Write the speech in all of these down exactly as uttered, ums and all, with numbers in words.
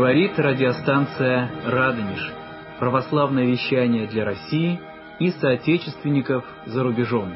Говорит радиостанция «Радонеж». Православное вещание для России и соотечественников за рубежом.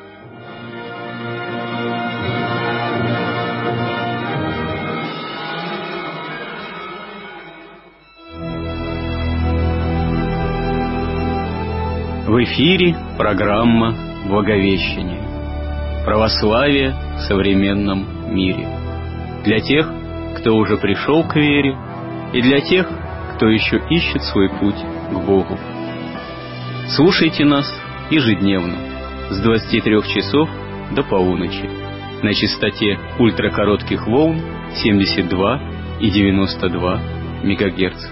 В эфире программа «Благовещение. Православие в современном мире». Для тех, кто уже пришел к вере, и для тех, кто еще ищет свой путь к Богу. Слушайте нас ежедневно с двадцати трёх часов до полуночи на частоте ультракоротких волн семьдесят два и девяносто два мегагерца.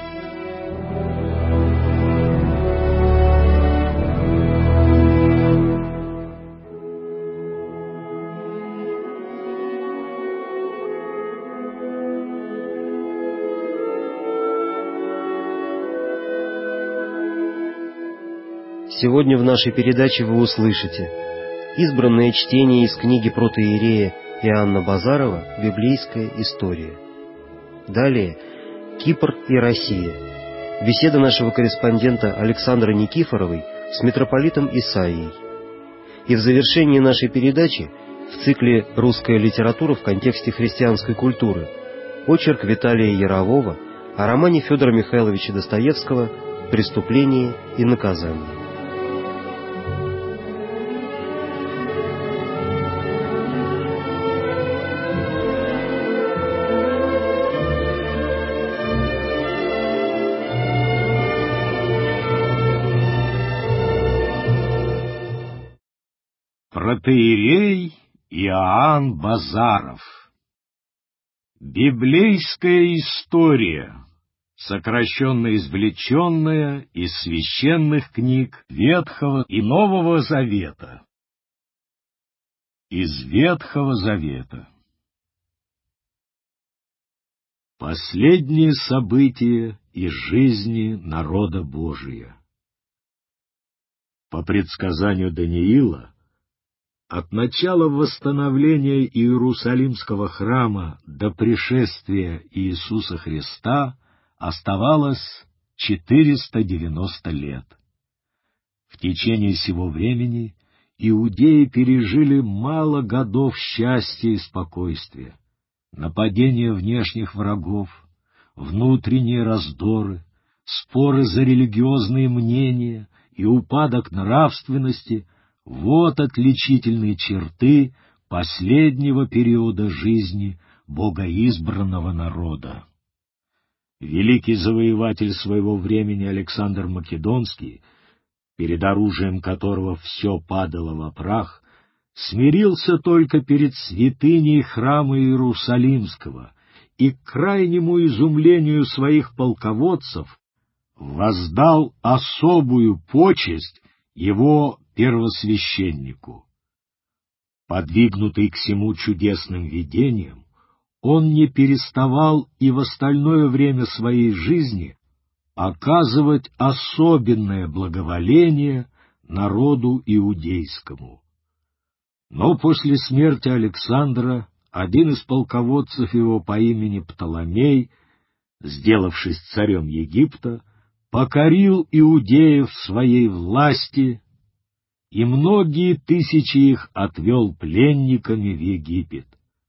Сегодня в нашей передаче вы услышите избранное чтение из книги протоиерея Иоанна Базарова «Библейская история». Далее Кипр и Россия. Беседа нашего корреспондента Александры Никифоровой с митрополитом Исаией. И в завершении нашей передачи в цикле «Русская литература в контексте христианской культуры» очерк Виталия Ярового о романе Федора Михайловича Достоевского «Преступление и наказание». Протоиерей Иоанн Базаров. Библейская история, сокращенно извлеченная из священных книг Ветхого и Нового Завета. Из Ветхого Завета. Последние события из жизни народа Божия. По предсказанию Даниила, от начала восстановления Иерусалимского храма до пришествия Иисуса Христа оставалось четыреста девяносто лет. В течение сего времени иудеи пережили мало годов счастья и спокойствия, нападения внешних врагов, внутренние раздоры, споры за религиозные мнения и упадок нравственности — вот отличительные черты последнего периода жизни богоизбранного народа. Великий завоеватель своего времени Александр Македонский, перед оружием которого все падало во прах, смирился только перед святыней храма Иерусалимского и, к крайнему изумлению своих полководцев, воздал особую почесть его первосвященнику. Подвигнутый к сему чудесным видением, он не переставал и в остальное время своей жизни оказывать особенное благоволение народу иудейскому. Но после смерти Александра один из полководцев его по имени Птоломей, сделавшись царем Египта, покорил иудеев своей власти, и многие тысячи их отвел пленниками в Египет.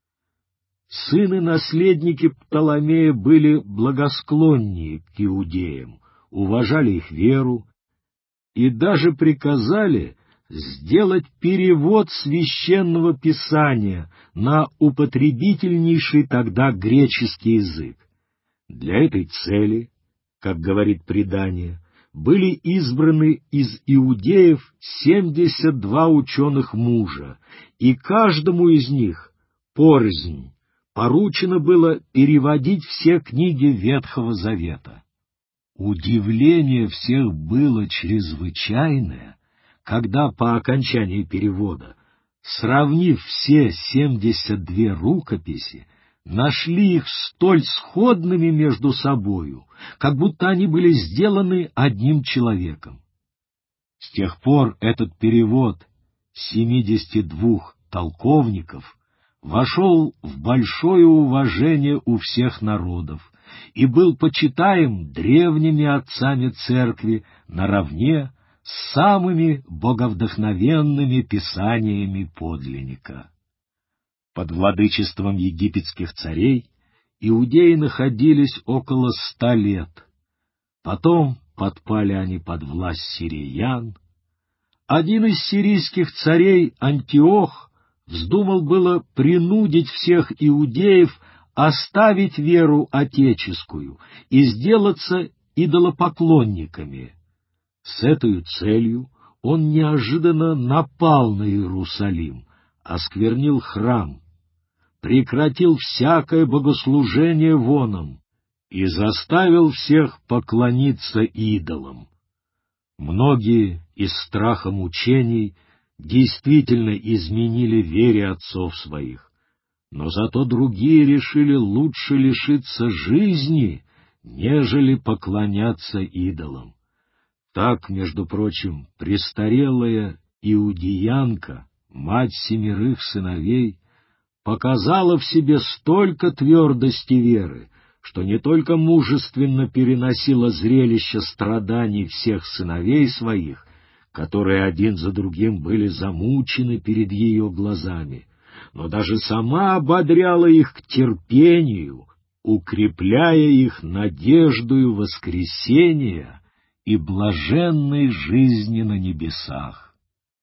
Сыны-наследники Птоломея были благосклоннее к иудеям, уважали их веру и даже приказали сделать перевод священного писания на употребительнейший тогда греческий язык. Для этой цели, как говорит предание, были избраны из иудеев семьдесят два ученых мужа, и каждому из них порознь поручено было переводить все книги Ветхого Завета. Удивление всех было чрезвычайное, когда по окончании перевода, сравнив все семьдесят две рукописи, нашли их столь сходными между собою, как будто они были сделаны одним человеком. С тех пор этот перевод семидесяти двух толковников вошел в большое уважение у всех народов и был почитаем древними отцами церкви наравне с самыми боговдохновенными писаниями подлинника. Под владычеством египетских царей иудеи находились около ста лет. Потом подпали они под власть сириян. Один из сирийских царей, Антиох, вздумал было принудить всех иудеев оставить веру отеческую и сделаться идолопоклонниками. С этой целью он неожиданно напал на Иерусалим, осквернил храм, прекратил всякое богослужение воном и заставил всех поклониться идолам. Многие из страха мучений действительно изменили вере отцов своих, но зато другие решили лучше лишиться жизни, нежели поклоняться идолам. Так, между прочим, престарелая иудеянка, мать семерых сыновей, показала в себе столько твердости веры, что не только мужественно переносила зрелище страданий всех сыновей своих, которые один за другим были замучены перед ее глазами, но даже сама ободряла их к терпению, укрепляя их надеждою воскресения и блаженной жизни на небесах.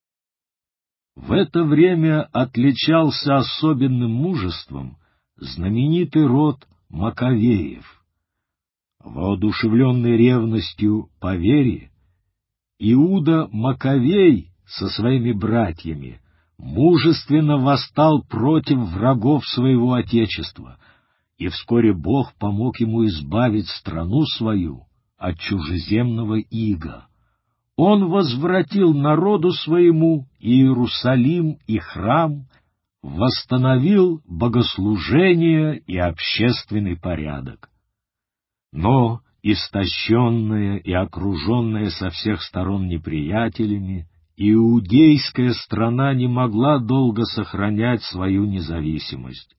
В это время отличался особенным мужеством знаменитый род Маковеев. Воодушевленный ревностью по вере, Иуда Маковей со своими братьями мужественно восстал против врагов своего отечества, и вскоре Бог помог ему избавить страну свою от чужеземного ига. Он возвратил народу своему Иерусалим и храм, восстановил богослужение и общественный порядок. Но, истощенная и окруженная со всех сторон неприятелями, иудейская страна не могла долго сохранять свою независимость.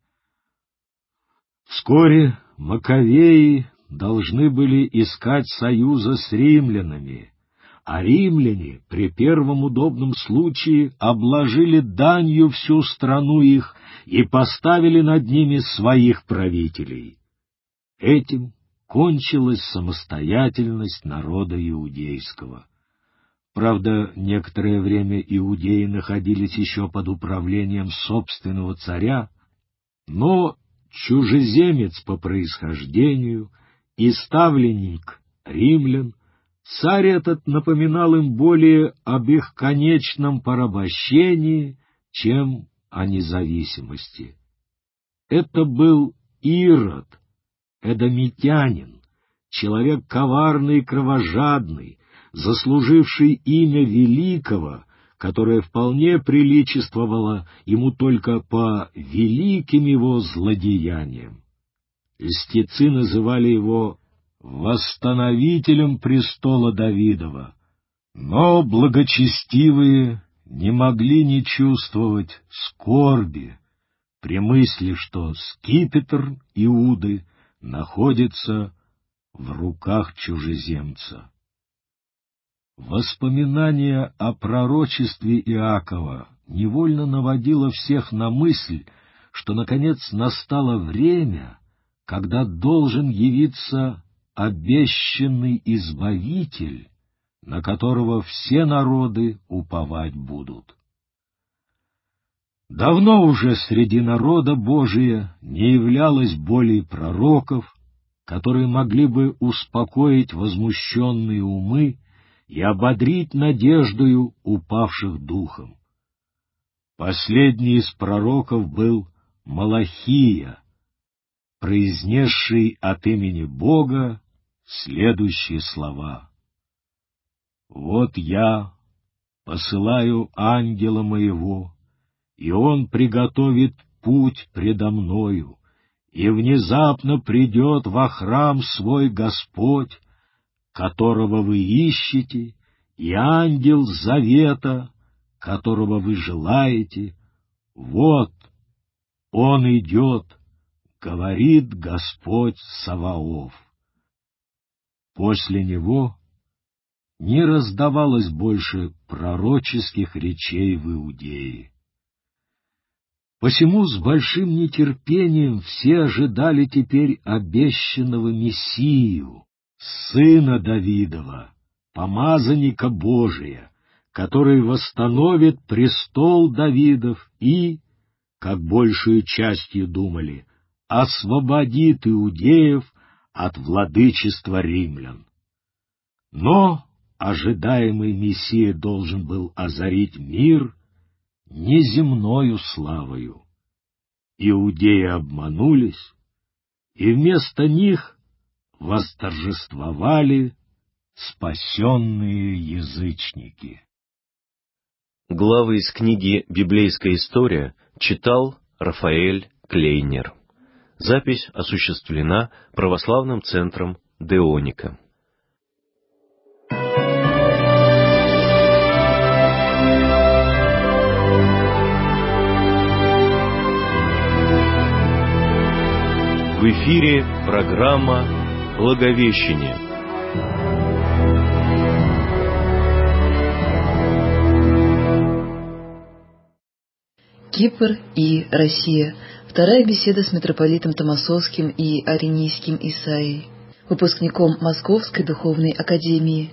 Вскоре Маковеи должны были искать союза с римлянами, а римляне при первом удобном случае обложили данью всю страну их и поставили над ними своих правителей. Этим кончилась самостоятельность народа иудейского. Правда, некоторое время иудеи находились еще под управлением собственного царя, но чужеземец по происхождению и ставленник римлян, царь этот напоминал им более об их конечном порабощении, чем о независимости. Это был Ирод, эдомитянин, человек коварный и кровожадный, заслуживший имя великого, которое вполне приличествовало ему только по великим его злодеяниям. Льстецы называли его восстановителем престола Давидова, но благочестивые не могли не чувствовать скорби при мысли, что скипетр Иуды находится в руках чужеземца. Воспоминание о пророчестве Иакова невольно наводило всех на мысль, что, наконец, настало время, когда должен явиться обещанный Избавитель, на которого все народы уповать будут. Давно уже среди народа Божия не являлось более пророков, которые могли бы успокоить возмущенные умы и ободрить надеждою упавших духом. Последний из пророков был Малахия, произнесший от имени Бога следующие слова: «Вот я посылаю ангела моего, и он приготовит путь предо мною, и внезапно придет во храм свой Господь, которого вы ищете, и ангел завета, которого вы желаете. Вот он идет, говорит Господь Саваоф». После него не раздавалось больше пророческих речей в Иудее. Посему с большим нетерпением все ожидали теперь обещанного Мессию, сына Давидова, помазанника Божия, который восстановит престол Давидов и, как большую частью думали, освободит иудеев от владычества римлян. Но ожидаемый Мессия должен был озарить мир неземною славою. Иудеи обманулись, и вместо них восторжествовали спасенные язычники. Главы из книги «Библейская история» читал Рафаэль Клейнер. Запись осуществлена Православным центром Деоника. В эфире программа «Благовещение». Кипр и Россия. Вторая беседа с митрополитом Томасовским и Аринийским Исаией, выпускником Московской духовной академии.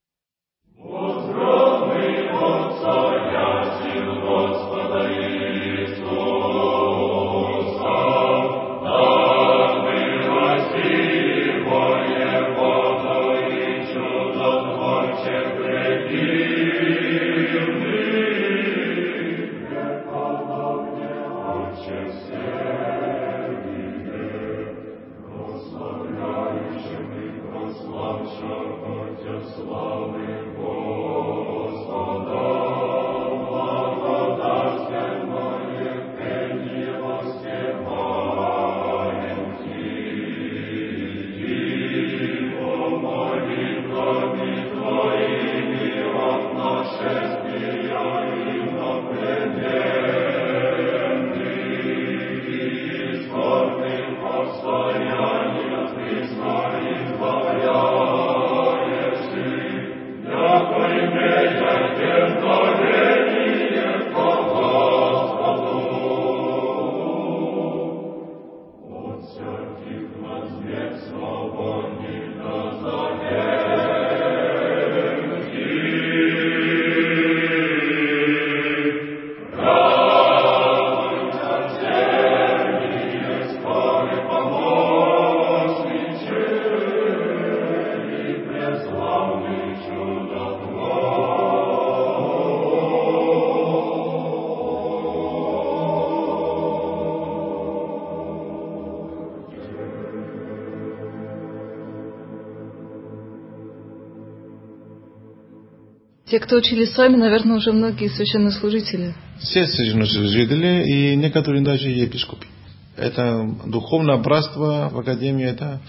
Те, кто учились с вами, наверное, уже многие священнослужители. Все священнослужители и некоторые даже епископы. Это духовное братство в Академии, это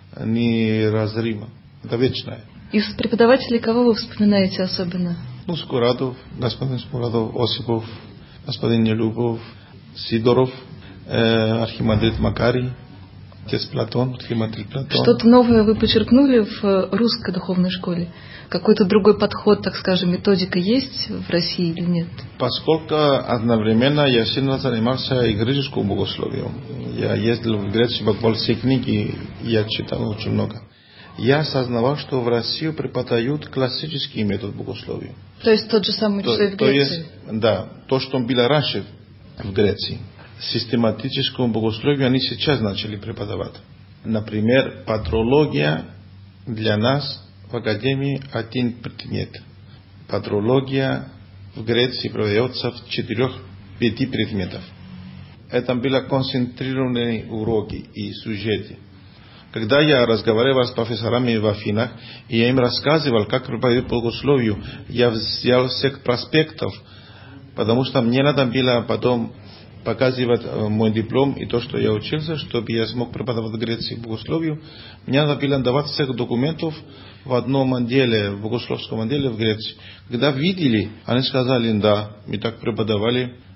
неразримо, это вечное. Из преподавателей кого вы вспоминаете особенно? Ну, Скуратов, господин Скуратов, Осипов, господин Нелюбов, Сидоров, э, архимандрит Макарий, отец Платон, архимандрит Платон. Что-то новое вы подчеркнули в русской духовной школе? Какой-то другой подход, так скажем, методика есть в России или нет? Поскольку одновременно я сильно занимался и греческим богословием. Я ездил в Грецию, буквально все книги я читал очень много. Я осознавал, что в России преподают классический метод богословия. То есть тот же самый, что и в Греции? То есть, да, то, что было раньше в Греции. Систематическому богословию они сейчас начали преподавать. Например, патрология для нас в Академии один предмет. Патрология в Греции преподается в четырех-пяти предметов. Это были концентрированные уроки и сюжеты. Когда я разговаривал с профессорами в Афинах, и я им рассказывал, как преподают богословию, я взял всех проспектов, потому что мне надо было потом показывать мой диплом и то, что я учился, чтобы я смог преподавать в Греции богословию. Мне надо было давать всех документов в одном отделе, в богословском отделе в Греции. Когда видели, они сказали, да, мы так преподавали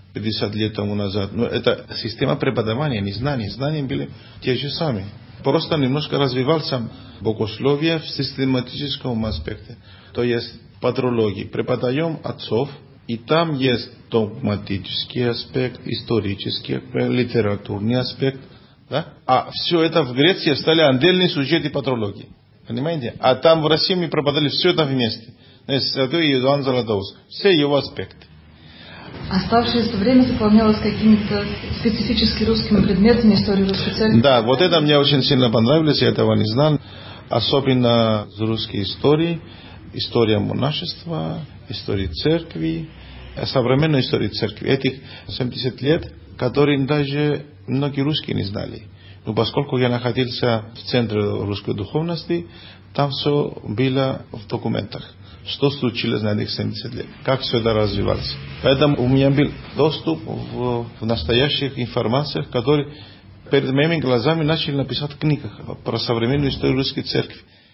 пятьдесят лет тому назад. Но это система преподавания, не знаний. Знания были те же самые. Просто немножко развивался богословие в систематическом аспекте. То есть патрологии. Преподаем отцов, и там есть догматический аспект, исторический, литературный аспект. Да? А все это в Греции стали отдельные сюжеты патрологии. Понимаете? А там в России мы преподали все это вместе. Святой Иоанн Златоуст. Все его аспекты. Оставшееся время заполнялось какими-то специфически русскими предметами истории русской церкви? Да, вот это мне очень сильно понравилось, я этого не знал. Особенно из русской истории, история монашества, история церкви, современной истории церкви. Этих семьдесят лет, которые даже многие русские не знали. Но поскольку я находился в центре русской духовности, там все было в документах. Что случилось на этих семьдесят лет, как все это развивалось. Поэтому у меня был доступ в, в настоящих информациях, которые перед моими глазами начали написать в книгах про современную историю русской церкви.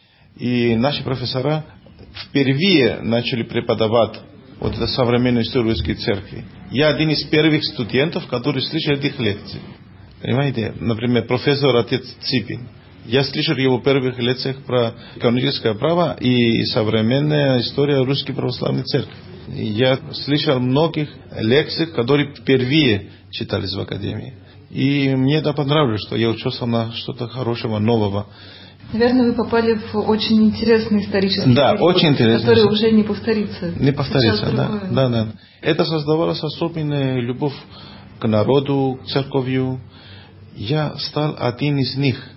И наши профессора впервые начали преподавать вот эту современную историю русской церкви. Я один из первых студентов, который слышал этих лекций. Понимаете, например, профессор отец Ципин. Я слышал в его первых лекциях про каноническое право и современная история русской православной церкви. Я слышал многих лекций, которые впервые читались в академии. И мне это понравилось, что я учился на что-то хорошего, нового. Наверное, вы попали в очень интересный исторический да, период, очень интересный, который уже не повторится. Не повторится, да, да, да. Это создавалась особенная любовь к народу, к церковью. Я стал один из них.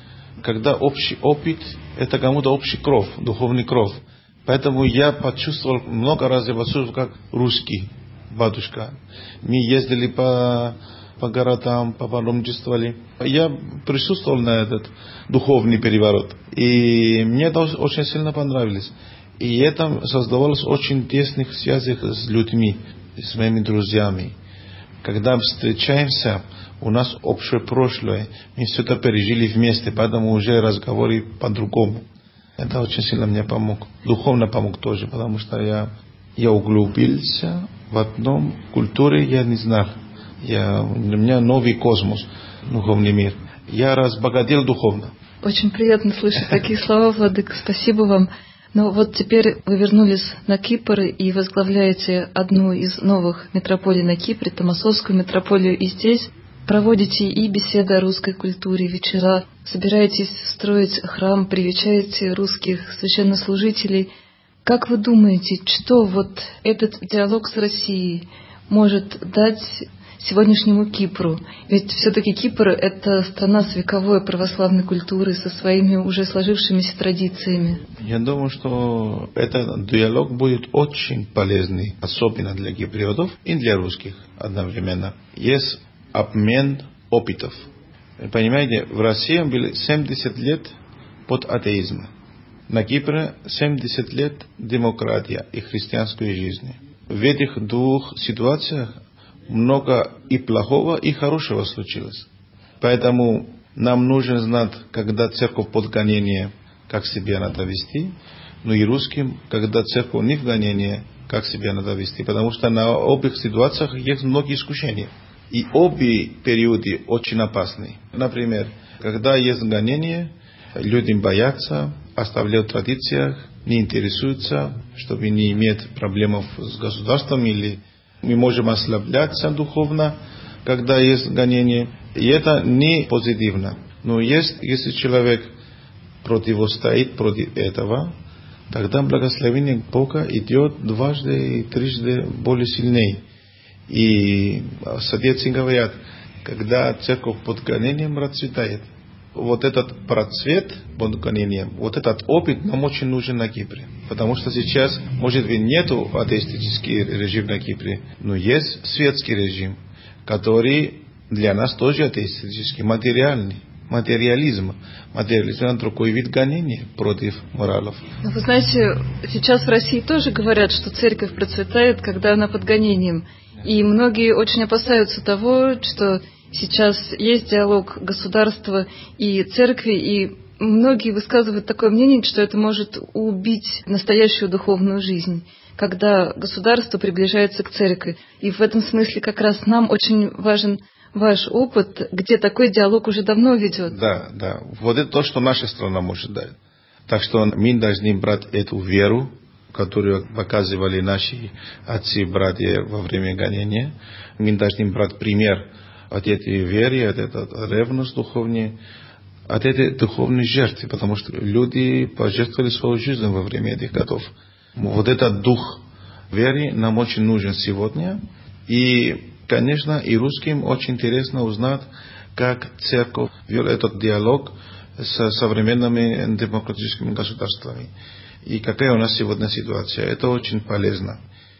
Когда общий опыт, это кому-то общий кров, духовный кров. Поэтому я почувствовал много раз, я почувствовал как русский батюшка. Мы ездили по, по городам, по паломничествовали. Я присутствовал на этот духовный переворот. И мне это очень сильно понравилось. И это создавалось очень тесных связях с людьми, с моими друзьями. Когда встречаемся, у нас общее прошлое, мы все это пережили вместе, поэтому уже разговоры по-другому. Это очень сильно мне помог. Духовно помог тоже, потому что я, я углубился в одном культуре, я не знал. Я, у меня новый космос, духовный мир. Я разбогател духовно. Очень приятно слышать такие слова, Владыка. Спасибо вам. Но вот теперь вы вернулись на Кипр и возглавляете одну из новых митрополий на Кипре, Томасовскую митрополию, и здесь проводите и беседы о русской культуре, вечера, собираетесь строить храм, привечаете русских священнослужителей. Как вы думаете, что вот этот диалог с Россией может дать сегодняшнему Кипру? Ведь все-таки Кипр — это страна с вековой православной культурой, со своими уже сложившимися традициями. Я думаю, что этот диалог будет очень полезный, особенно для киприотов и для русских одновременно. Есть обмен опытов. Понимаете, в России было семьдесят лет под атеизма. На Кипре семьдесят лет демократия и христианской жизни. В этих двух ситуациях много и плохого, и хорошего случилось. Поэтому нам нужно знать, когда церковь под гонение, как себя надо вести, но и русским, когда церковь не в гонении, как себя надо вести. Потому что на обеих ситуациях есть многие искушения. И обе периоды очень опасны. Например, когда есть гонение, люди боятся, оставляют в традициях, не интересуются, чтобы не иметь проблем с государством, или мы можем ослабляться духовно, когда есть гонение. И это не позитивно. Но есть, если человек противостоит против этого, тогда благословение Бога идет дважды и трижды более сильнее. И садецы говорят, когда церковь под гонением расцветает, вот этот процвет под гонением, вот этот опыт нам очень нужен на Кипре. Потому что сейчас, может быть, нету атеистический режим на Кипре, но есть светский режим, который для нас тоже атеистический, материальный. Материализм. Материализм — это другой вид гонения против моралов. Но вы знаете, сейчас в России тоже говорят, что церковь процветает, когда она под гонением. И многие очень опасаются того, что сейчас есть диалог государства и церкви, и многие высказывают такое мнение, что это может убить настоящую духовную жизнь, когда государство приближается к церкви. И в этом смысле как раз нам очень важен ваш опыт, где такой диалог уже давно ведет. Да, да. Вот это то, что наша страна может дать. Так что мы должны брать эту веру, которую показывали наши отцы и братья во время гонения. Мы должны брать пример от этой веры, от этой ревности духовной, от этой духовной жертвы, потому что люди пожертвовали свою жизнь во время этих годов. Вот этот дух веры нам очень нужен сегодня. И, конечно, и русским очень интересно узнать, как церковь вел этот диалог с современными демократическими государствами. И какая у нас сегодня ситуация. Это очень полезно.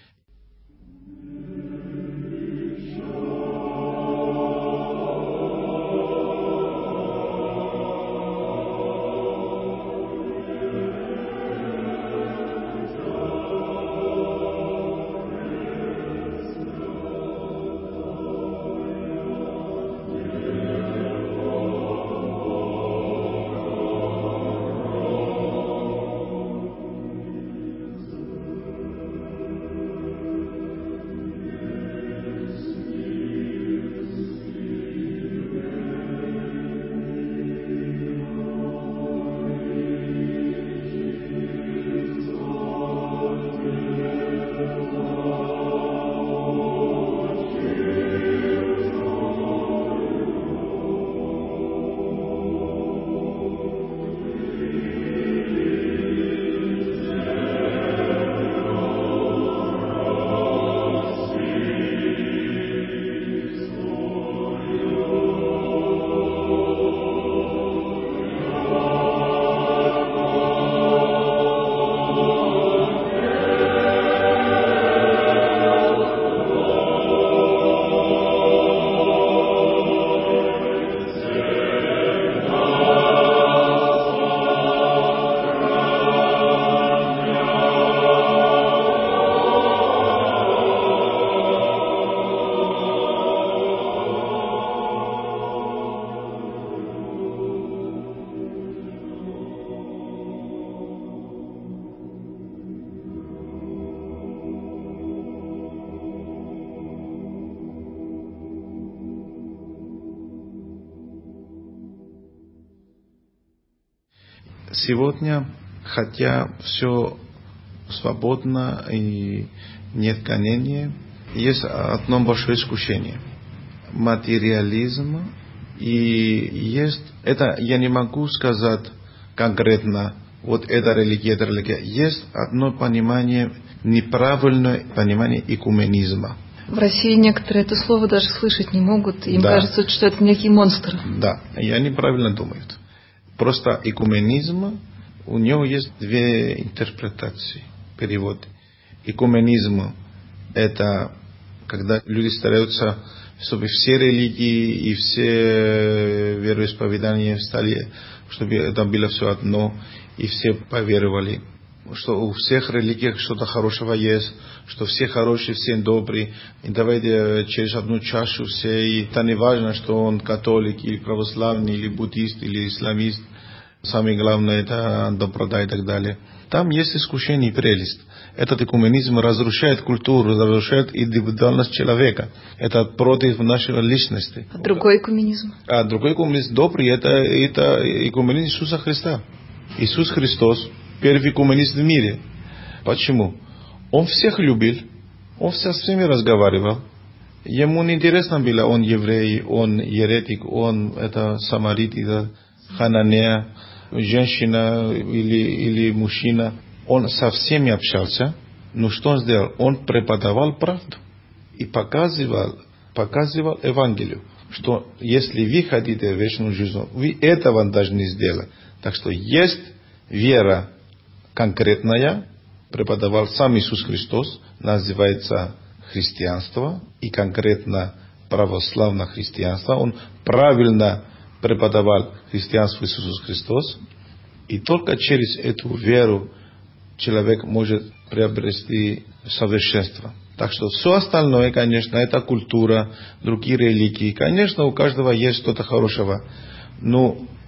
Сегодня, хотя все свободно и нет гонения, есть одно большое искушение. Материализм. И есть, это я не могу сказать конкретно, вот эта религия, эта религия. Есть одно понимание, неправильное понимание экуменизма. В России некоторые это слово даже слышать не могут. Им Да. кажется, что это некий монстр. Да, и они правильно думают. Просто экуменизм, у него есть две интерпретации, переводы. Экуменизм – это когда люди стараются, чтобы все религии и все вероисповедания стали, чтобы это было все одно, и все поверовали, что у всех религий что-то хорошего есть, что все хорошие, все добрые, и давайте через одну чашу все, и это не важно, что он католик, или православный, или буддист, или исламист, самое главное это доброта и так далее. Там есть искушение и прелесть. Этот экуменизм разрушает культуру, разрушает индивидуальность человека. Это против нашей личности. А другой экуменизм? А другой экуменизм добрый, это, это экуменизм Иисуса Христа. Иисус Христос первый экуменист в мире. Почему? Он всех любил, он со всеми разговаривал. Ему не интересно было, он еврей, он еретик, он это самарит, это хананея, женщина или, или мужчина. Он со всеми общался, но что он сделал? Он преподавал правду и показывал, показывал Евангелие, что если вы хотите вечную жизнь, вы этого должны сделать. Так что есть вера конкретная, преподавал сам Иисус Христос, называется христианство, и конкретно православное христианство. Он правильно преподавал христианство Иисус Христос, и только через эту веру человек может приобрести совершенство. Так что все остальное, конечно, это культура, другие религии. Конечно, у каждого есть что-то хорошего. Но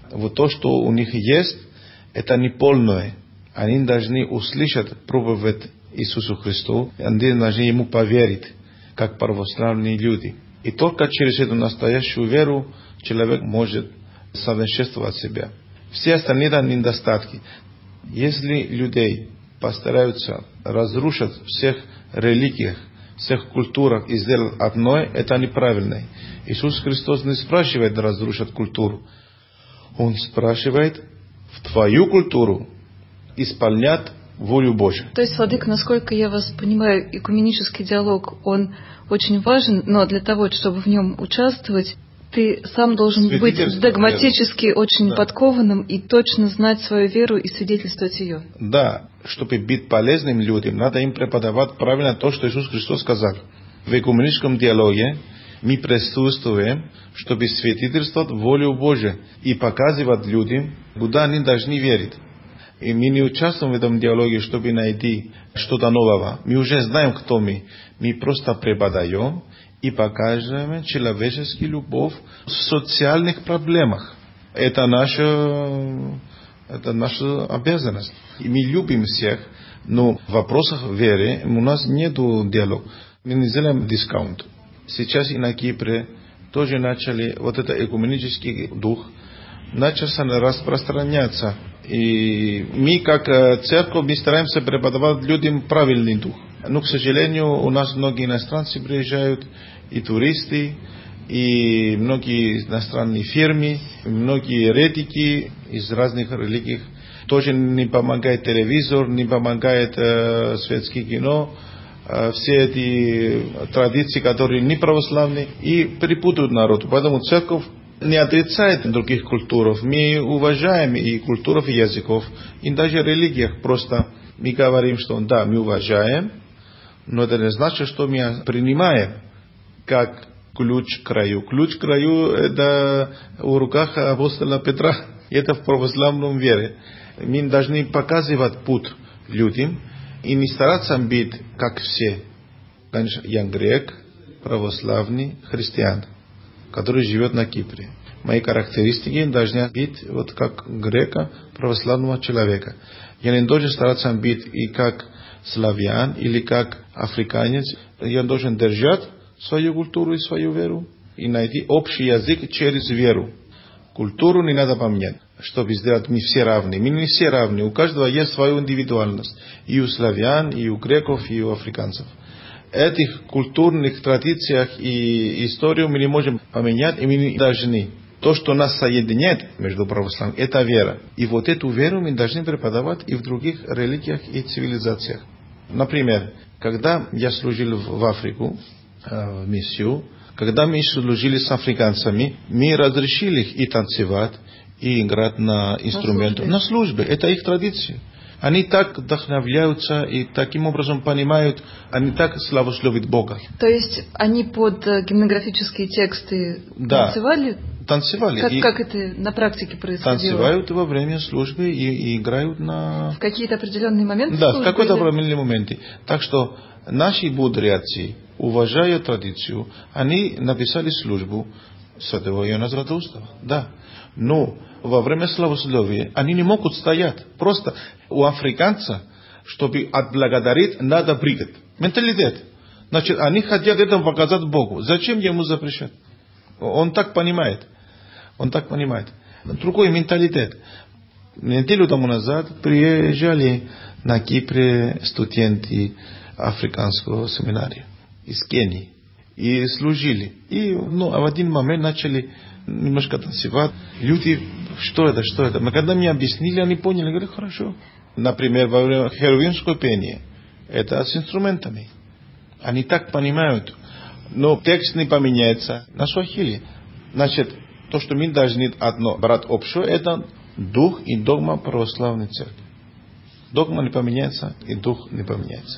Вот то, что у них есть, это не полное. Они должны услышать проповедь Иисусу Христу, они должны Ему поверить, как православные люди. И только через эту настоящую веру человек может совершенствовать себя. Все остальные недостатки. Если людей постараются разрушить всех религиях, всех культурах и сделать одной, это неправильно. Иисус Христос не спрашивает разрушить культуру. Он спрашивает в твою культуру исполнять волю Божию. То есть, владыка, насколько я вас понимаю, экуменический диалог, он очень важен, но для того, чтобы в нем участвовать, ты сам должен быть догматически веру. очень да. подкованным и точно знать свою веру и свидетельствовать ее. Да, чтобы быть полезным людям, надо им преподавать правильно то, что Иисус Христос сказал. В экуменическом диалоге мы присутствуем, чтобы свидетельствовать волю Божию и показывать людям, куда они должны верить. И мы не участвуем в этом диалоге, чтобы найти что-то нового. Мы уже знаем, кто мы. Мы просто преподаем и показываем человеческую любовь в социальных проблемах. Это наша, это наша обязанность. И мы любим всех, но в вопросах веры у нас нет диалога. Мы не делаем дискаунт. Сейчас и на Кипре тоже начали, вот этот экуменический дух начал распространяться. И мы, как церковь, мы стараемся преподавать людям правильный дух. Но, к сожалению, у нас многие иностранцы приезжают, и туристы, и многие иностранные фирмы, многие еретики из разных религий. Тоже не помогает телевизор, не помогает э, светское кино, э, все эти традиции, которые не православные, и перепутают народ. Поэтому церковь не отрицает других культур. Мы уважаем и культуру, и языков, и даже религиях. Просто мы говорим, что да, мы уважаем, но это не значит, что мы принимаем как ключ к раю. Ключ к раю это в руках апостола Петра. Это в православном вере. Мы должны показывать путь людям и не стараться быть как все. Конечно, я грек, православный, христиан, который живет на Кипре. Мои характеристики должны быть вот как грека, православного человека. Я не должен стараться быть и как славян, или как африканец. Я должен держать свою культуру и свою веру и найти общий язык через веру. Культуру не надо поменять, чтобы сделать мы все равны. Мы не все равны. У каждого есть своя индивидуальность. И у славян, и у греков, и у африканцев. Этих культурных традициях и историю мы не можем поменять, и мы не должны. То, что нас соединяет между православными, это вера. И вот эту веру мы должны преподавать и в других религиях и цивилизациях. Например, когда я служил в Африку, в миссию, когда мы служили с африканцами, мы разрешили их и танцевать, и играть на инструментах. На службе. Это их традиция. Они так вдохновляются и таким образом понимают, они так славословят Бога. То есть они под гимнографические тексты да, танцевали? Танцевали. Как, и как это на практике происходило? Танцевают во время службы и, и играют на... В какие-то определенные моменты Да, службы, в какой-то или... определенный моменты. Так что наши мудрецы, уважая традицию, они написали службу Святого Иоанна Златоустого. Да. Но во время славословия они не могут стоять. Просто у африканца, чтобы отблагодарить, надо прыгать. Менталитет. Значит, они хотят это показать Богу. Зачем ему запрещать? Он так понимает. Он так понимает. Другой менталитет. Неделю тому назад приезжали на Кипре студенты африканского семинария из Кении. И служили. И ну, в один момент начали немножко танцевать. Люди, что это, что это? Но когда мне объяснили, они поняли, говорят, хорошо. Например, во время херувимского пения, это с инструментами. Они так понимают. Но текст не поменяется на суахили. Значит, то, что мы должны одно брать общее, это дух и догма православной церкви. Догма не поменяется, и дух не поменяется.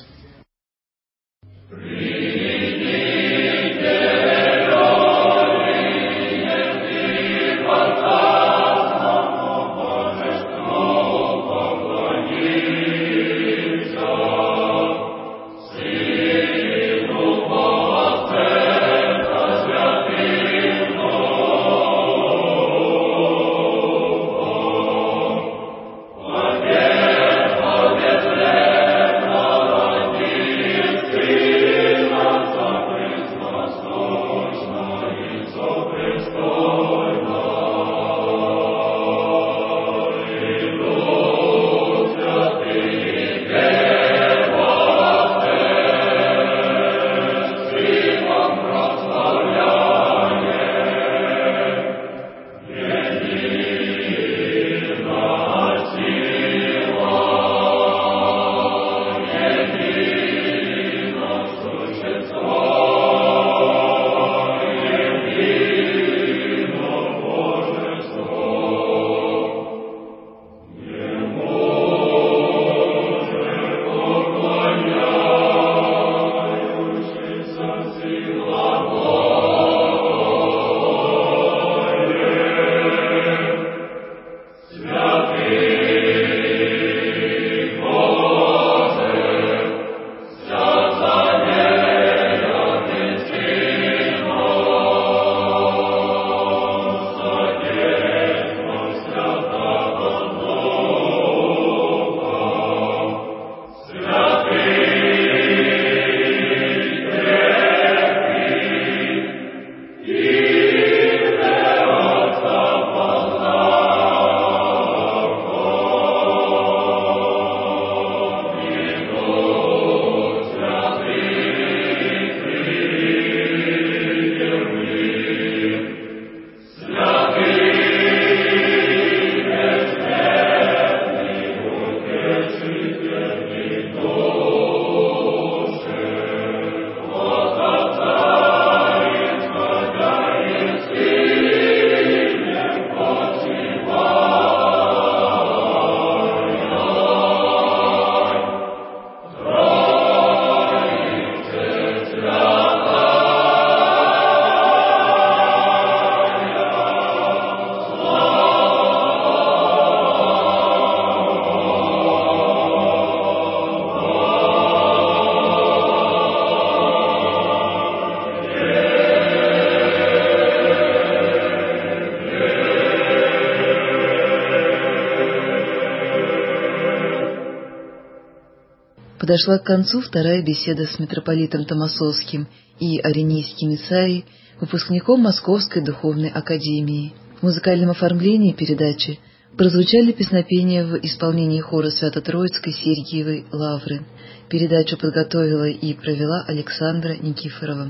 Подошла к концу вторая беседа с митрополитом Томасовским и Аринийским Исаией, выпускником Московской духовной академии. В музыкальном оформлении передачи прозвучали песнопения в исполнении хора Свято-Троицкой Сергиевой Лавры. Передачу подготовила и провела Александра Никифорова.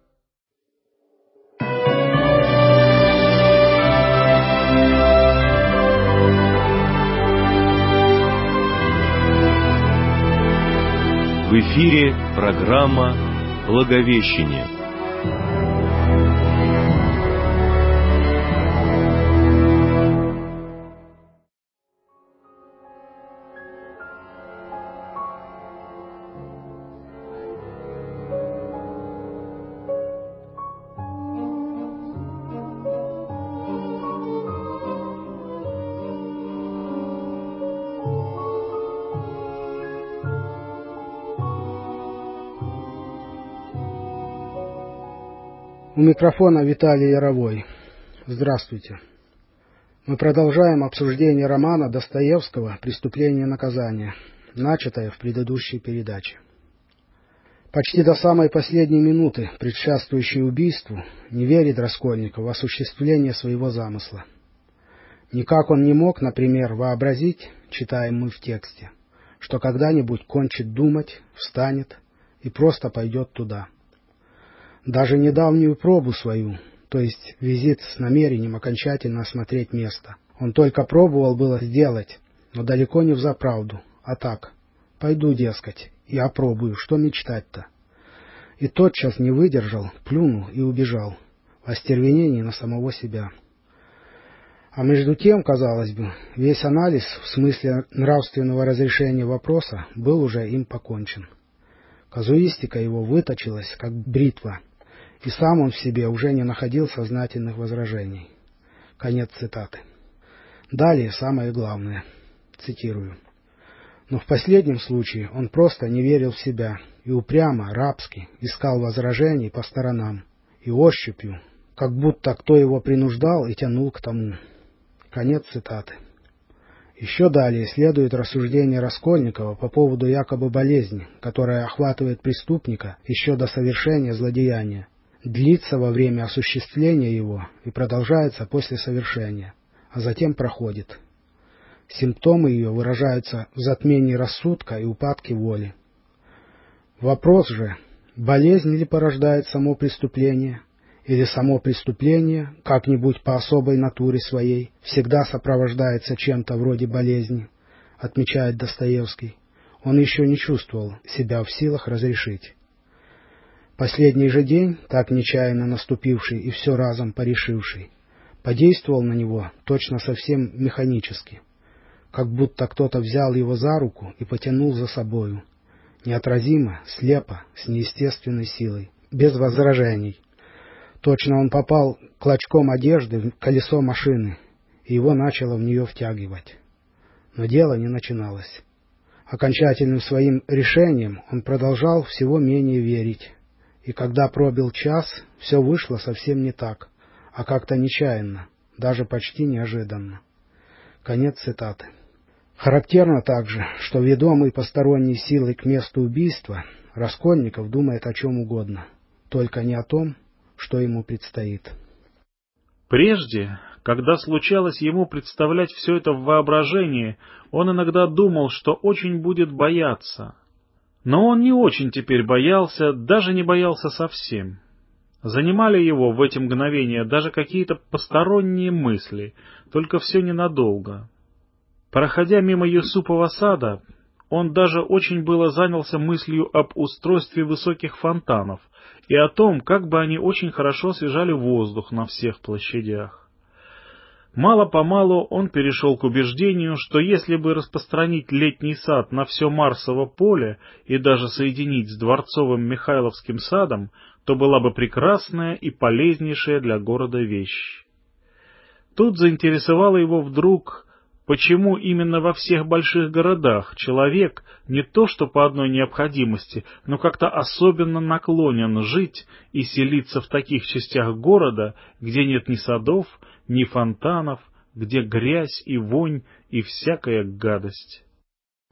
В эфире программа «Благовещение». У микрофона Виталий Яровой. Здравствуйте. Мы продолжаем обсуждение романа Достоевского «Преступление и наказание», начатое в предыдущей передаче. Почти до самой последней минуты, предшествующей убийству, не верит Раскольников в осуществление своего замысла. Никак он не мог, например, вообразить, читаем мы в тексте, что когда-нибудь кончит думать, встанет и просто пойдет туда. Даже недавнюю пробу свою, то есть визит с намерением окончательно осмотреть место, он только пробовал было сделать, но далеко не взаправду, а так, пойду, дескать, и опробую, что мечтать-то. И тотчас не выдержал, плюнул и убежал, в остервенении на самого себя. А между тем, казалось бы, весь анализ в смысле нравственного разрешения вопроса был уже им покончен. Казуистика его выточилась, как бритва, и сам он в себе уже не находил сознательных возражений. Конец цитаты. Далее самое главное. Цитирую. Но в последнем случае он просто не верил в себя и упрямо, рабски искал возражений по сторонам и ощупью, как будто кто его принуждал и тянул к тому. Конец цитаты. Еще далее следует рассуждение Раскольникова по поводу якобы болезни, которая охватывает преступника еще до совершения злодеяния, длится во время осуществления его и продолжается после совершения, а затем проходит. Симптомы ее выражаются в затмении рассудка и упадке воли. Вопрос же, болезнь ли порождает само преступление, или само преступление, как-нибудь по особой натуре своей, всегда сопровождается чем-то вроде болезни, отмечает Достоевский, он еще не чувствовал себя в силах разрешить. Последний же день, так нечаянно наступивший и все разом порешивший, подействовал на него точно совсем механически, как будто кто-то взял его за руку и потянул за собою, неотразимо, слепо, с неестественной силой, без возражений. Точно он попал клочком одежды в колесо машины, и его начало в нее втягивать. Но дело не начиналось. Окончательным своим решением он продолжал всего менее верить. И когда пробил час, все вышло совсем не так, а как-то нечаянно, даже почти неожиданно. Конец цитаты. Характерно также, что ведомый посторонней силой к месту убийства, Раскольников думает о чем угодно, только не о том, что ему предстоит. Прежде, когда случалось ему представлять все это в воображении, он иногда думал, что очень будет бояться. Но он не очень теперь боялся, даже не боялся совсем. Занимали его в эти мгновения даже какие-то посторонние мысли, только все ненадолго. Проходя мимо Юсупова сада, он даже очень было занялся мыслью об устройстве высоких фонтанов и о том, как бы они очень хорошо освежали воздух на всех площадях. Мало-помалу он перешел к убеждению, что если бы распространить летний сад на все Марсово поле и даже соединить с дворцовым Михайловским садом, то была бы прекрасная и полезнейшая для города вещь. Тут заинтересовало его вдруг, почему именно во всех больших городах человек не то что по одной необходимости, но как-то особенно наклонен жить и селиться в таких частях города, где нет ни садов, ни фонтанов, где грязь и вонь и всякая гадость.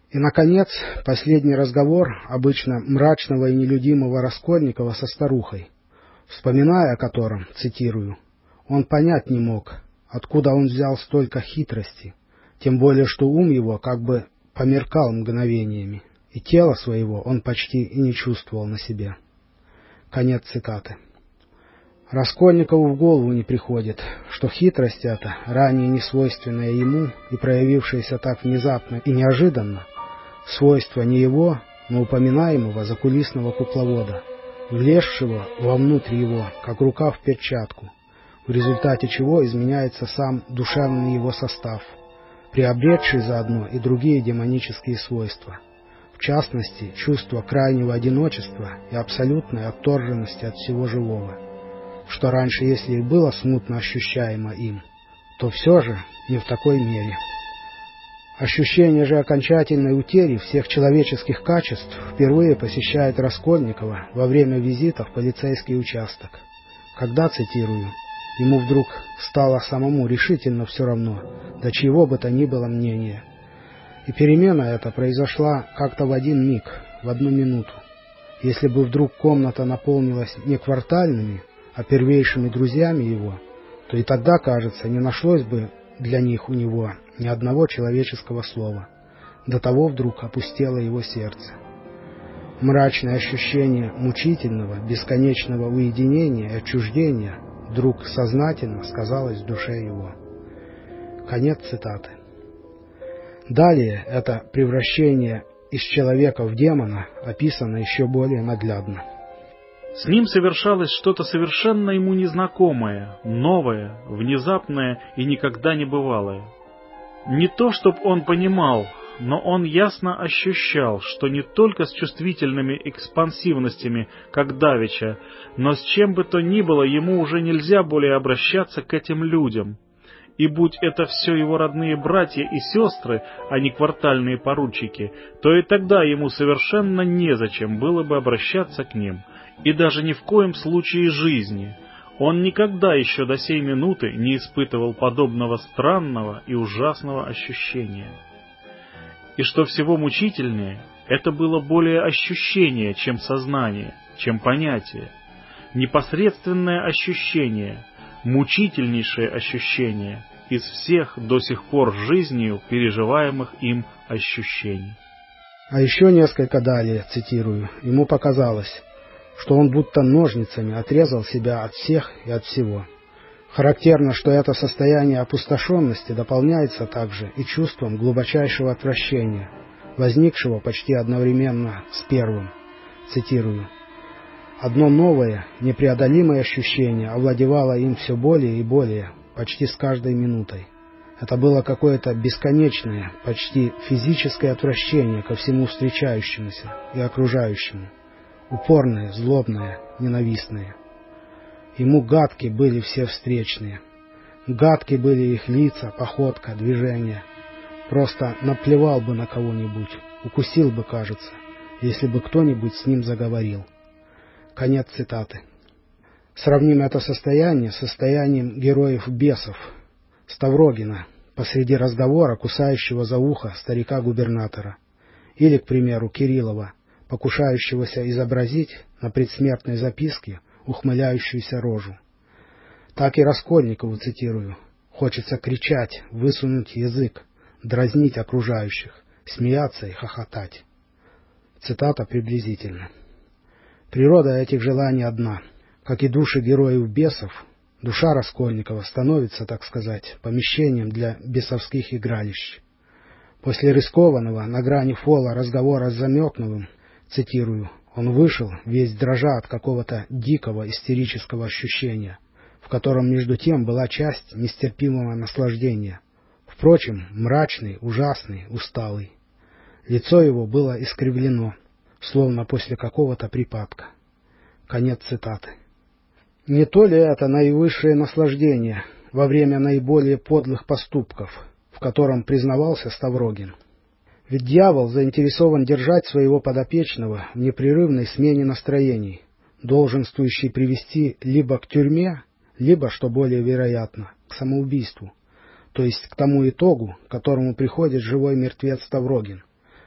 И, наконец, последний разговор обычно мрачного и нелюдимого Раскольникова со старухой, вспоминая о котором, цитирую, «он понять не мог, откуда он взял столько хитрости, тем более что ум его как бы померкал мгновениями, и тело своего он почти и не чувствовал на себе». Конец цитаты. Раскольникову в голову не приходит, что хитрость эта, ранее не свойственная ему и проявившаяся так внезапно и неожиданно, свойство не его, но упоминаемого закулисного кукловода, влезшего вовнутрь его, как рука в перчатку, в результате чего изменяется сам душевный его состав, приобретший заодно и другие демонические свойства, в частности, чувство крайнего одиночества и абсолютной отторженности от всего живого, что раньше, если и было смутно ощущаемо им, то все же не в такой мере. Ощущение же окончательной утери всех человеческих качеств впервые посещает Раскольникова во время визита в полицейский участок, когда, цитирую, ему вдруг стало самому решительно все равно, до чьего бы то ни было мнения. И перемена эта произошла как-то в один миг, в одну минуту. Если бы вдруг комната наполнилась не квартальными, а первейшими друзьями его, то и тогда, кажется, не нашлось бы для них у него ни одного человеческого слова. До того вдруг опустело его сердце. Мрачное ощущение мучительного, бесконечного уединения и отчуждения вдруг сознательно сказалось в душе его. Конец цитаты. Далее это превращение из человека в демона описано еще более наглядно. С ним совершалось что-то совершенно ему незнакомое, новое, внезапное и никогда не бывалое. Не то, чтоб он понимал, но он ясно ощущал, что не только с чувствительными экспансивностями, как давеча, но с чем бы то ни было ему уже нельзя более обращаться к этим людям. И будь это все его родные братья и сестры, а не квартальные поручики, то и тогда ему совершенно незачем было бы обращаться к ним, и даже ни в коем случае жизни. Он никогда еще до сей минуты не испытывал подобного странного и ужасного ощущения. И что всего мучительнее, это было более ощущение, чем сознание, чем понятие. Непосредственное ощущение, мучительнейшее ощущение из всех до сих пор жизнью переживаемых им ощущений. А еще несколько далее, цитирую, ему показалось, что он будто ножницами отрезал себя от всех и от всего. Характерно, что это состояние опустошенности дополняется также и чувством глубочайшего отвращения, возникшего почти одновременно с первым. Цитирую. Одно новое, непреодолимое ощущение овладевало им все более и более, почти с каждой минутой. Это было какое-то бесконечное, почти физическое отвращение ко всему встречающемуся и окружающему. Упорное, злобное, ненавистное. Ему гадки были все встречные. Гадки были их лица, походка, движения. Просто наплевал бы на кого-нибудь, укусил бы, кажется, если бы кто-нибудь с ним заговорил. Конец цитаты. Сравним это состояние с состоянием героев-бесов Ставрогина посреди разговора, кусающего за ухо старика-губернатора, или, к примеру, Кириллова, покушающегося изобразить на предсмертной записке ухмыляющуюся рожу. Так и Раскольникову, цитирую, хочется кричать, высунуть язык, дразнить окружающих, смеяться и хохотать. Цитата приблизительно. Природа этих желаний одна. Как и души героев-бесов, душа Раскольникова становится, так сказать, помещением для бесовских игралищ. После рискованного на грани фола разговора с Замёкновым, цитирую, он вышел, весь дрожа от какого-то дикого истерического ощущения, в котором между тем была часть нестерпимого наслаждения, впрочем, мрачный, ужасный, усталый. Лицо его было искривлено, словно после какого-то припадка. Конец цитаты. Не то ли это наивысшее наслаждение во время наиболее подлых поступков, в котором признавался Ставрогин? Ведь дьявол заинтересован держать своего подопечного в непрерывной смене настроений, долженствующей привести либо к тюрьме, либо, что более вероятно, к самоубийству, то есть к тому итогу, к которому приходит живой мертвец Ставрогин,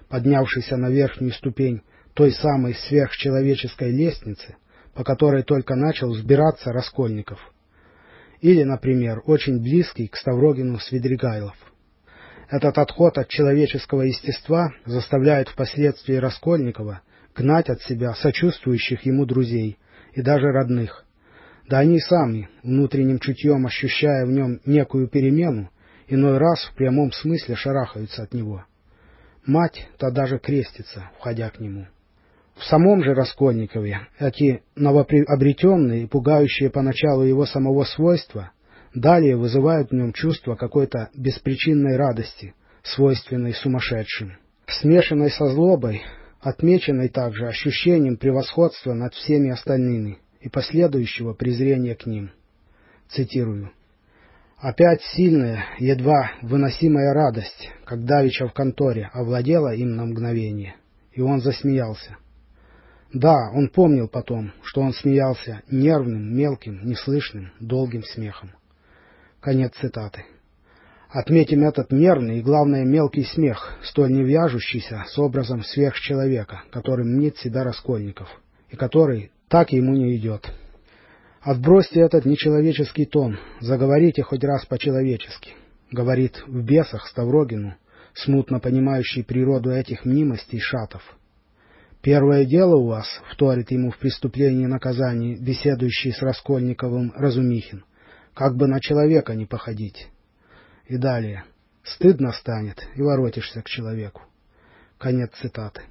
поднявшийся на верхнюю ступень той самой сверхчеловеческой лестницы, по которой только начал взбираться Раскольников. Или, например, очень близкий к Ставрогину Свидригайлов. Этот отход от человеческого естества заставляет впоследствии Раскольникова гнать от себя сочувствующих ему друзей и даже родных. Да они сами, внутренним чутьем ощущая в нем некую перемену, иной раз в прямом смысле шарахаются от него. Мать-то даже крестится, входя к нему. В самом же Раскольникове эти новообретенные и пугающие поначалу его самого свойства далее вызывают в нем чувство какой-то беспричинной радости, свойственной сумасшедшим, смешанной со злобой, отмеченной также ощущением превосходства над всеми остальными и последующего презрения к ним. Цитирую. «Опять сильная, едва выносимая радость, как давеча в конторе, овладела им на мгновение». И он засмеялся. Да, он помнил потом, что он смеялся нервным, мелким, неслышным, долгим смехом. Конец цитаты. Отметим этот нервный и, главное, мелкий смех, столь не вяжущийся с образом сверхчеловека, которым мнит себя Раскольников, и который так ему не идет. Отбросьте этот нечеловеческий тон, заговорите хоть раз по-человечески, говорит в «Бесах» Ставрогину, смутно понимающий природу этих мнимостей шатов. Первое дело у вас, вторит ему в «Преступлении и наказании», беседующий с Раскольниковым Разумихин, как бы на человека не походить. И далее. Стыдно станет, и воротишься к человеку. Конец цитаты.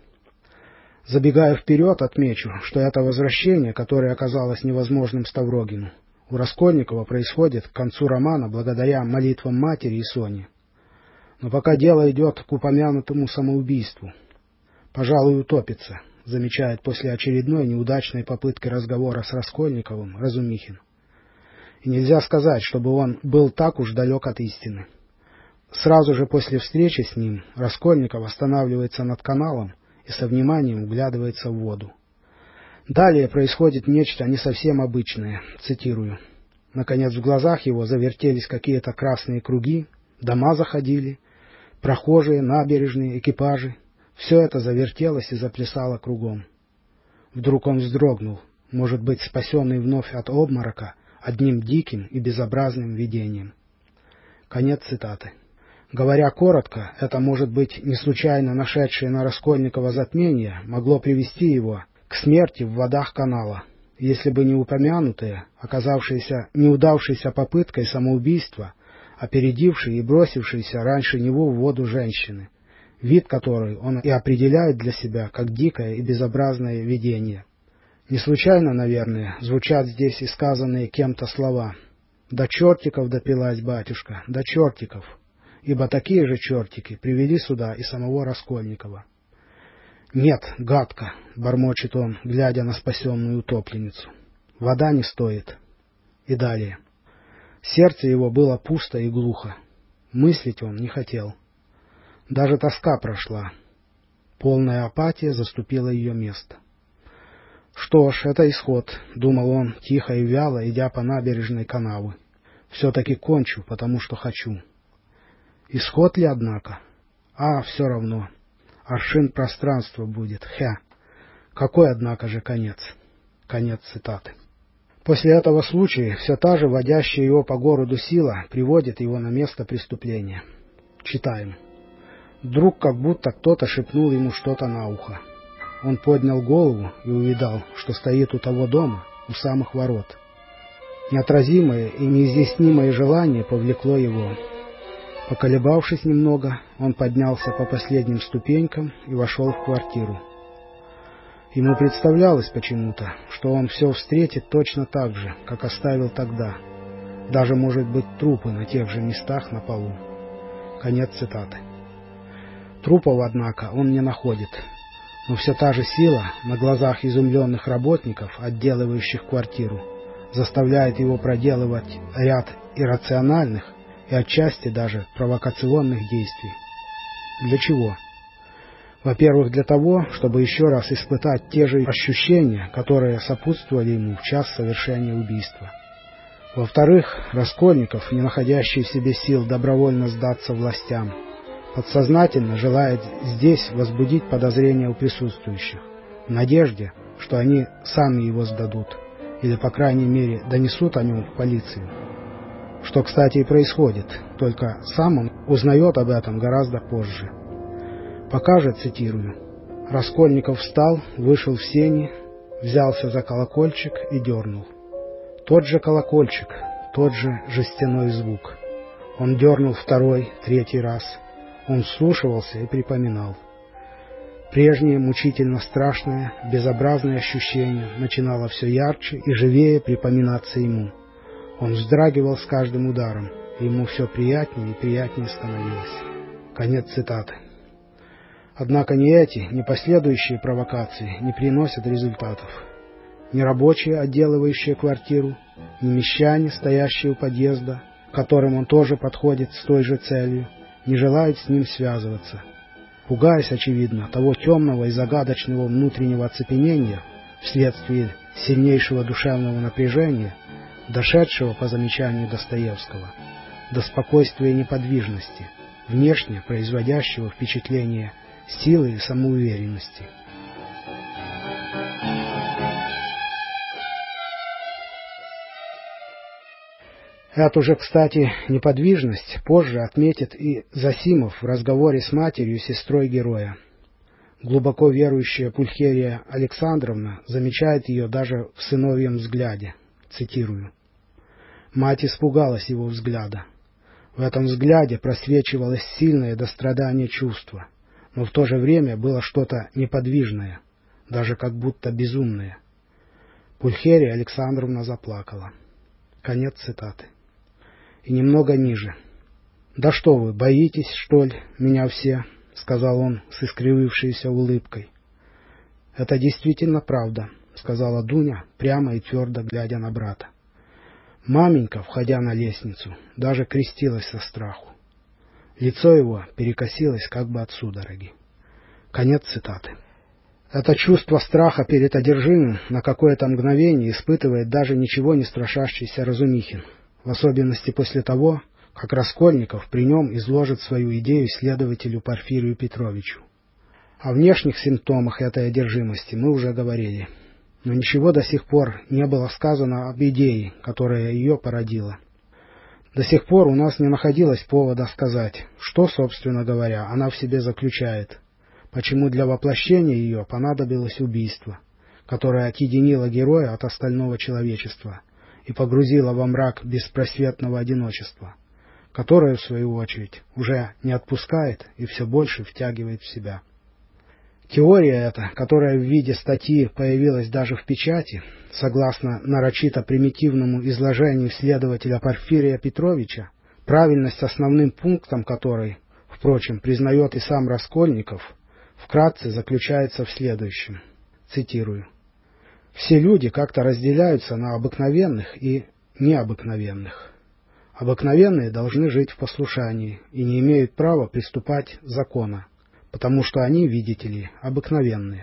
Забегая вперед, отмечу, что это возвращение, которое оказалось невозможным Ставрогину, у Раскольникова происходит к концу романа благодаря молитвам матери и Сони. Но пока дело идет к упомянутому самоубийству, пожалуй, утопится, замечает после очередной неудачной попытки разговора с Раскольниковым Разумихин. И нельзя сказать, чтобы он был так уж далек от истины. Сразу же после встречи с ним Раскольников останавливается над каналом и со вниманием вглядывается в воду. Далее происходит нечто не совсем обычное, цитирую. Наконец в глазах его завертелись какие-то красные круги, дома заходили, прохожие, набережные, экипажи. Все это завертелось и заплясало кругом. Вдруг он вздрогнул, может быть, спасенный вновь от обморока, одним диким и безобразным видением. Конец цитаты. Говоря коротко, это, может быть, не случайно нашедшее на Раскольникова затмение могло привести его к смерти в водах канала, если бы не упомянутая, оказавшаяся неудавшейся попыткой самоубийства, опередившей и бросившейся раньше него в воду женщины, вид которой он и определяет для себя как дикое и безобразное видение. Не случайно, наверное, звучат здесь и сказанные кем-то слова «До чертиков допилась, батюшка, до чертиков», ибо такие же чертики привели сюда и самого Раскольникова. «Нет, гадко», — бормочет он, глядя на спасенную утопленницу. «Вода не стоит». И далее. Сердце его было пусто и глухо. Мыслить он не хотел. Даже тоска прошла. Полная апатия заступила ее место. «Что ж, это исход», — думал он, тихо и вяло, идя по набережной канавы. «Все-таки кончу, потому что хочу». Исход ли, однако? А, все равно. Аршин пространства будет, хя. Какой, однако же, конец? Конец цитаты. После этого случая все та же водящая его по городу сила приводит его на место преступления. Читаем. Вдруг как будто кто-то шепнул ему что-то на ухо. Он поднял голову и увидал, что стоит у того дома, у самых ворот. Неотразимое и неизъяснимое желание повлекло его. Поколебавшись немного, он поднялся по последним ступенькам и вошел в квартиру. Ему представлялось почему-то, что он все встретит точно так же, как оставил тогда. Даже, может быть, трупы на тех же местах на полу. Конец цитаты. Трупов, однако, он не находит. Но все та же сила на глазах изумленных работников, отделывающих квартиру, заставляет его проделывать ряд иррациональных и отчасти даже провокационных действий. Для чего? Во-первых, для того, чтобы еще раз испытать те же ощущения, которые сопутствовали ему в час совершения убийства. Во-вторых, Раскольников, не находящий в себе сил добровольно сдаться властям, подсознательно желает здесь возбудить подозрения у присутствующих, в надежде, что они сами его сдадут, или, по крайней мере, донесут о нем в полицию. Что, кстати, и происходит, только сам он узнает об этом гораздо позже. Пока же, цитирую, Раскольников встал, вышел в сени, взялся за колокольчик и дернул. Тот же колокольчик, тот же жестяной звук. Он дернул второй, третий раз. Он вслушивался и припоминал. Прежнее, мучительно страшное, безобразное ощущение начинало все ярче и живее припоминаться ему. Он вздрагивал с каждым ударом, и ему все приятнее и приятнее становилось. Конец цитаты. Однако ни эти, ни последующие провокации не приносят результатов. Ни рабочие, отделывающие квартиру, ни мещане, стоящие у подъезда, к которым он тоже подходит с той же целью, не желают с ним связываться. Пугаясь, очевидно, того темного и загадочного внутреннего оцепенения вследствие сильнейшего душевного напряжения, дошедшего, по замечанию Достоевского, до спокойствия и неподвижности, внешне производящего впечатление силы и самоуверенности. Эту же, кстати, неподвижность позже отметит и Зосимов в разговоре с матерью, сестрой героя. Глубоко верующая Пульхерия Александровна замечает ее даже в сыновьем взгляде. Цитирую. Мать испугалась его взгляда. В этом взгляде просвечивалось сильное до страдания чувство, но в то же время было что-то неподвижное, даже как будто безумное. Пульхерия Александровна заплакала. Конец цитаты. И немного ниже. «Да что вы, боитесь, что ли, меня все?» — сказал он с искривившейся улыбкой. «Это действительно правда», — сказала Дуня, прямо и твердо глядя на брата. Маменька, входя на лестницу, даже крестилась со страху. Лицо его перекосилось как бы от судороги. Конец цитаты. Это чувство страха перед одержимым на какое-то мгновение испытывает даже ничего не страшащийся Разумихин, в особенности после того, как Раскольников при нем изложит свою идею следователю Порфирию Петровичу. О внешних симптомах этой одержимости мы уже говорили, но ничего до сих пор не было сказано об идее, которая ее породила. До сих пор у нас не находилось повода сказать, что, собственно говоря, она в себе заключает, почему для воплощения ее понадобилось убийство, которое отъединило героя от остального человечества и погрузило во мрак беспросветного одиночества, которое, в свою очередь, уже не отпускает и все больше втягивает в себя. Теория эта, которая в виде статьи появилась даже в печати, согласно нарочито примитивному изложению следователя Порфирия Петровича, правильность основным пунктом которой, впрочем, признает и сам Раскольников, вкратце заключается в следующем. Цитирую. «Все люди как-то разделяются на обыкновенных и необыкновенных. Обыкновенные должны жить в послушании и не имеют права приступать закона, потому что они, видите ли, обыкновенные.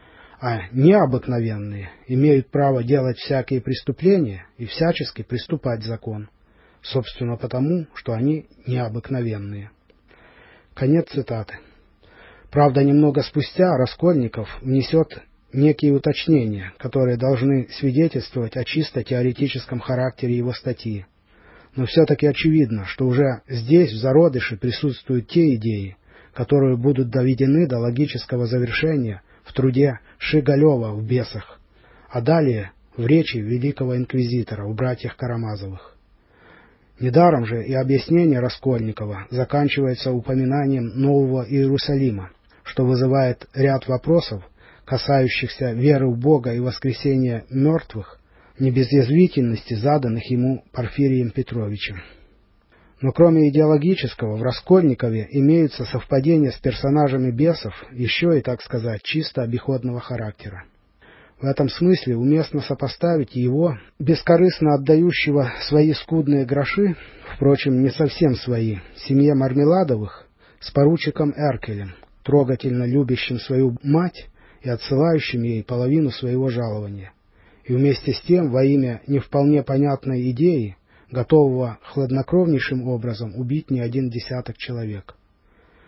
А необыкновенные имеют право делать всякие преступления и всячески приступать закон, собственно потому, что они необыкновенные». Конец цитаты. Правда, немного спустя Раскольников внесет некие уточнения, которые должны свидетельствовать о чисто теоретическом характере его статьи. Но все-таки очевидно, что уже здесь, в зародыше, присутствуют те идеи, которые будут доведены до логического завершения в труде Шигалева в «Бесах», а далее в речи великого инквизитора у братьев Карамазовых. Недаром же и объяснение Раскольникова заканчивается упоминанием Нового Иерусалима, что вызывает ряд вопросов, касающихся веры в Бога и воскресения мертвых, не без язвительности заданных ему Порфирием Петровичем. Но кроме идеологического, в Раскольникове имеются совпадения с персонажами «Бесов» еще и, так сказать, чисто обиходного характера. В этом смысле уместно сопоставить его, бескорыстно отдающего свои скудные гроши, впрочем, не совсем свои, семье Мармеладовых, с поручиком Эркелем, трогательно любящим свою мать и отсылающим ей половину своего жалования, и вместе с тем во имя не вполне понятной идеи, готового хладнокровнейшим образом убить не один десяток человек.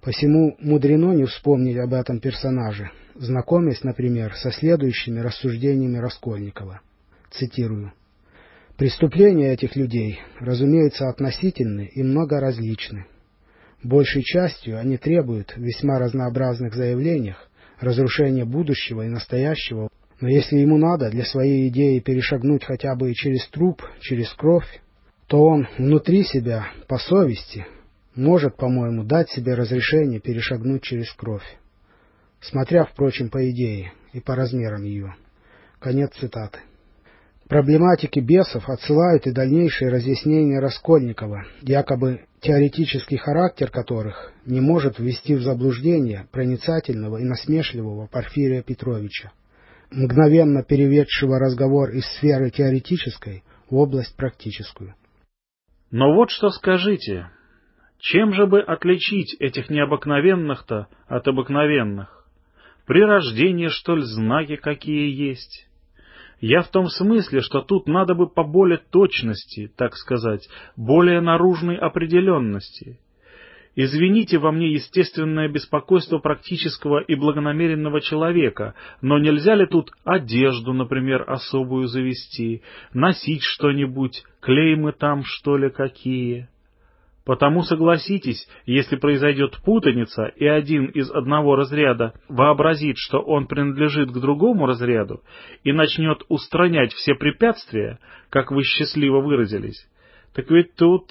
Посему мудрено не вспомнить об этом персонаже, знакомясь, например, со следующими рассуждениями Раскольникова. Цитирую. «Преступления этих людей, разумеется, относительны и многоразличны. Большей частью они требуют в весьма разнообразных заявлениях разрушения будущего и настоящего, но если ему надо для своей идеи перешагнуть хотя бы и через труп, через кровь, то он внутри себя, по совести, может, по-моему, дать себе разрешение перешагнуть через кровь, смотря, впрочем, по идее и по размерам ее». Конец цитаты. Проблематики бесов отсылают и дальнейшие разъяснения Раскольникова, якобы теоретический характер которых не может ввести в заблуждение проницательного и насмешливого Порфирия Петровича, мгновенно переведшего разговор из сферы теоретической в область практическую. Но вот что скажите, чем же бы отличить этих необыкновенных-то от обыкновенных? При рождении, что ли, знаки какие есть? Я в том смысле, что тут надо бы по более точности, так сказать, более наружной определенности. Извините во мне естественное беспокойство практического и благонамеренного человека, но нельзя ли тут одежду, например, особую завести, носить что-нибудь, клеймы там, что ли, какие? Потому согласитесь, если произойдет путаница, и один из одного разряда вообразит, что он принадлежит к другому разряду, и начнет устранять все препятствия, как вы счастливо выразились, так ведь тут...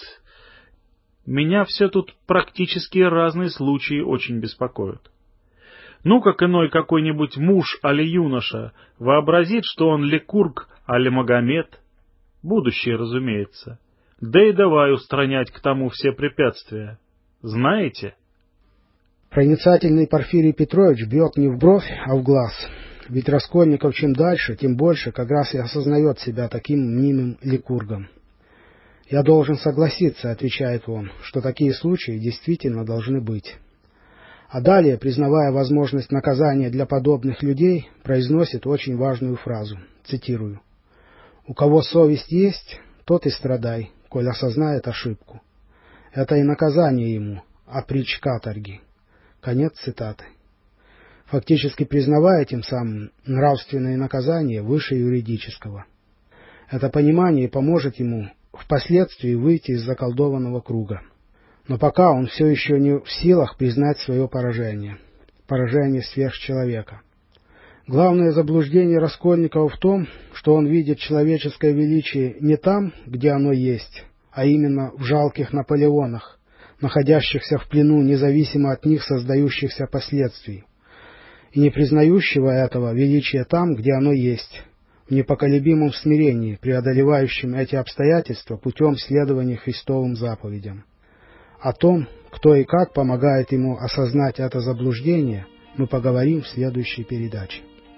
Меня все тут практически разные случаи очень беспокоят. Ну, как иной какой-нибудь муж али юноша вообразит, что он Ликург али Магомед, будущее, разумеется, да и давай устранять к тому все препятствия. Знаете? Проницательный Порфирий Петрович бьет не в бровь, а в глаз. Ведь Раскольников чем дальше, тем больше как раз и осознает себя таким мнимым Ликургом. «Я должен согласиться», — отвечает он, — «что такие случаи действительно должны быть». А далее, признавая возможность наказания для подобных людей, произносит очень важную фразу, цитирую. «У кого совесть есть, тот и страдай, коль осознает ошибку. Это и наказание ему, а притч каторги». Конец цитаты. Фактически признавая тем самым нравственное наказание выше юридического. Это понимание поможет ему впоследствии выйти из заколдованного круга. Но пока он все еще не в силах признать свое поражение, поражение сверхчеловека. Главное заблуждение Раскольникова в том, что он видит человеческое величие не там, где оно есть, а именно в жалких Наполеонах, находящихся в плену независимо от них создающихся последствий, и не признающего этого величия там, где оно есть, в непоколебимом смирении, преодолевающем эти обстоятельства путем следования Христовым заповедям. О том, кто и как помогает ему осознать это заблуждение, мы поговорим в следующей передаче.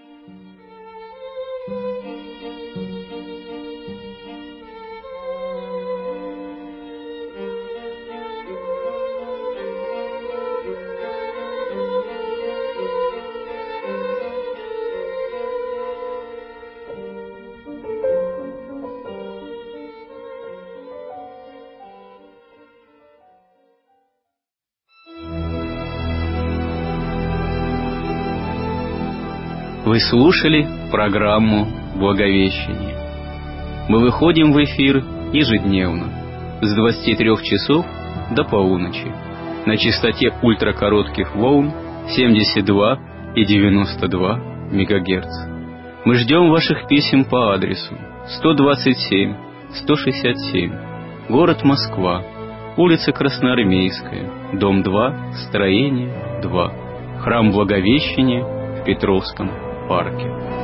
Вы слушали программу «Благовещение». Мы выходим в эфир ежедневно с двадцати трёх часов до полуночи на частоте ультракоротких волн семьдесят два и девяносто два мегагерца. Мы ждем ваших писем по адресу сто двадцать семь сто шестьдесят семь, город Москва, улица Красноармейская, дом два, строение два, храм Благовещения в Петровском парке.